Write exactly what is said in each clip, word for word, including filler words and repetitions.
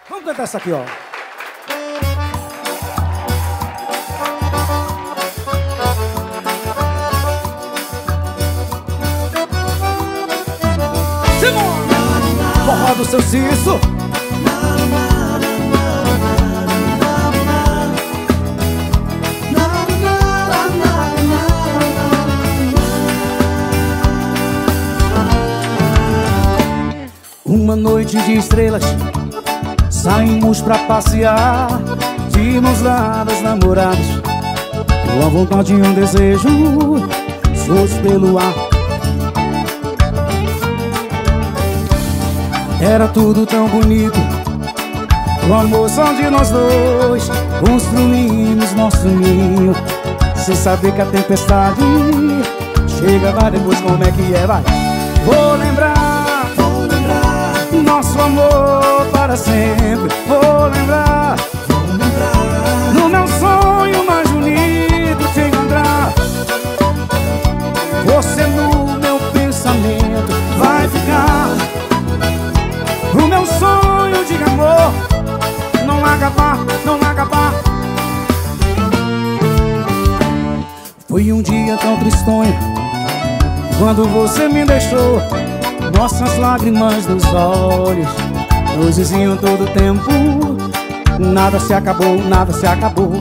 Vamos cantar essa aqui, ó. Simone! Forró do seu Cisso. Uma noite de estrelas, saímos pra passear, de mãos dadas, namorados, com a vontade e um desejo, soltos pelo ar. Era tudo tão bonito, o amor só de nós dois, construímos nosso ninho, sem saber que a tempestade chega, vai depois como é que é, vai. Vou lembrar, vou lembrar nosso amor para sempre. Vou lembrar, vou lembrar no meu sonho mais bonito te encontrar. Você no meu pensamento vai ficar, o meu sonho de amor não acabar, não acabar. Foi um dia tão tristonho quando você me deixou, nossas lágrimas nos olhos nos diziam todo o tempo: nada se acabou, nada se acabou.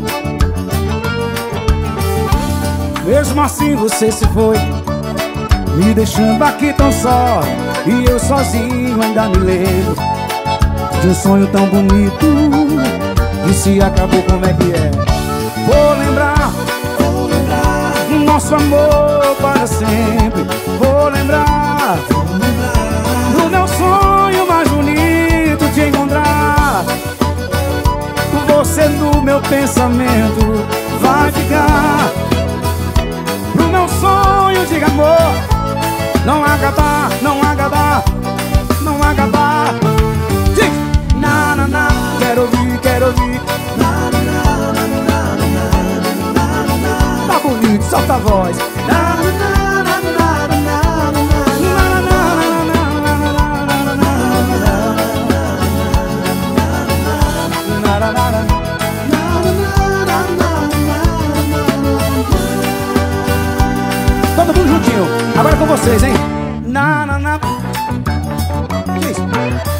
Mesmo assim você se foi, me deixando aqui tão só, e eu sozinho ainda me lembro de um sonho tão bonito que se acabou, como é que é? Vou lembrar, vou lembrar nosso amor para sempre. Vou lembrar, vou lembrar no meu sonho mais bonito te encontrar. Você no meu pensamento vai ficar, pro meu sonho de amor não acabar, não acabar, não acabar. Diz! Na, na, na, quero ouvir, quero ouvir. Na, na, na, na, na, na, na, na, na. Tá bonito, solta a voz. Na, na, na, na, na, na, na, na, na, na, na. Todo mundo juntinho, agora com vocês, hein? Na, na, na. Isso.